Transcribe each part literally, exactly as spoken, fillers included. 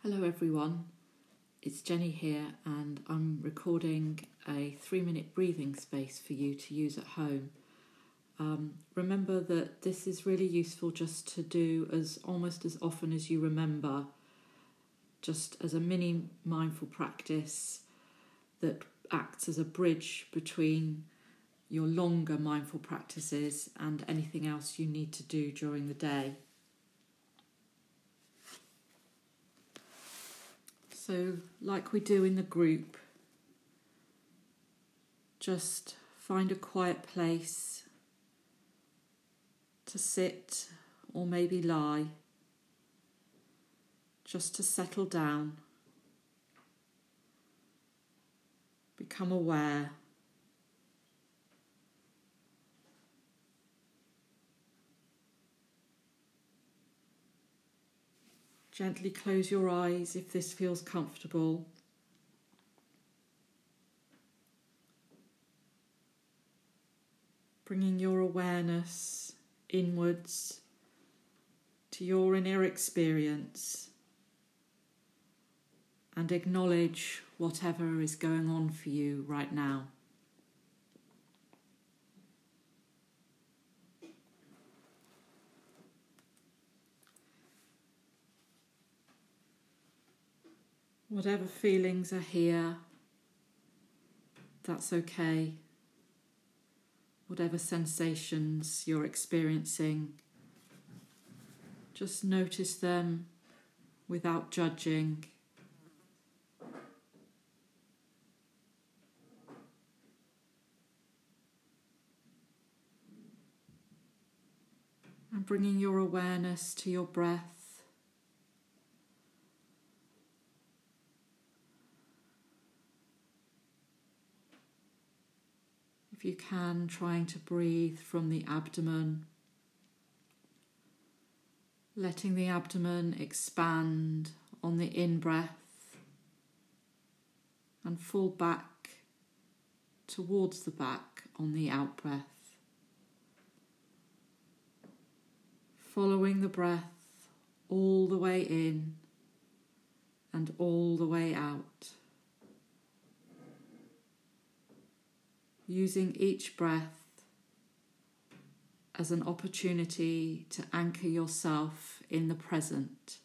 Hello everyone, it's Jenny here and I'm recording a three minute breathing space for you to use at home. Um, remember that this is really useful just to do as almost as often as you remember, just as a mini mindful practice that acts as a bridge between your longer mindful practices and anything else you need to do during the day. So, like we do in the group, just find a quiet place to sit or maybe lie, just to settle down, become aware. Gently close your eyes if this feels comfortable. Bringing your awareness inwards to your inner experience and acknowledge whatever is going on for you right now. Whatever feelings are here, that's okay. Whatever sensations you're experiencing, just notice them without judging. And bringing your awareness to your breath. If you can, trying to breathe from the abdomen, letting the abdomen expand on the in-breath and fall back towards the back on the out-breath. Following the breath all the way in and all the way out. Using each breath as an opportunity to anchor yourself in the present.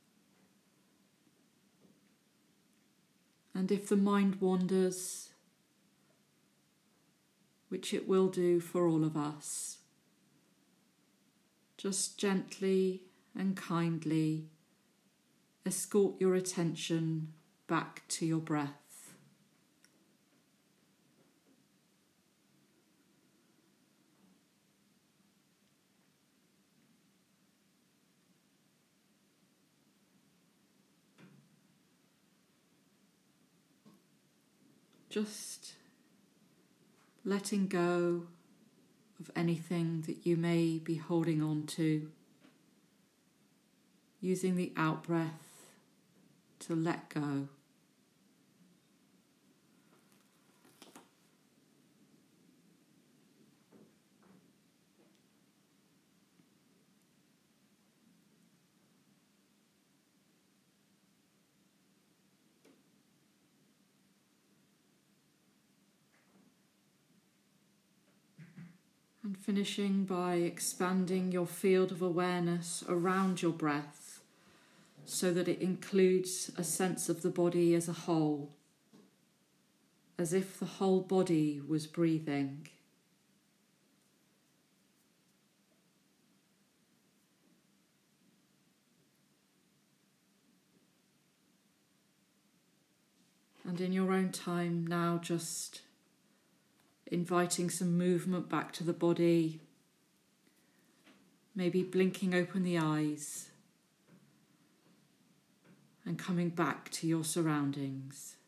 And if the mind wanders, which it will do for all of us, just gently and kindly escort your attention back to your breath. Just letting go of anything that you may be holding on to, using the out-breath to let go. And finishing by expanding your field of awareness around your breath so that it includes a sense of the body as a whole, as if the whole body was breathing. And in your own time now, just inviting some movement back to the body, maybe blinking open the eyes and coming back to your surroundings.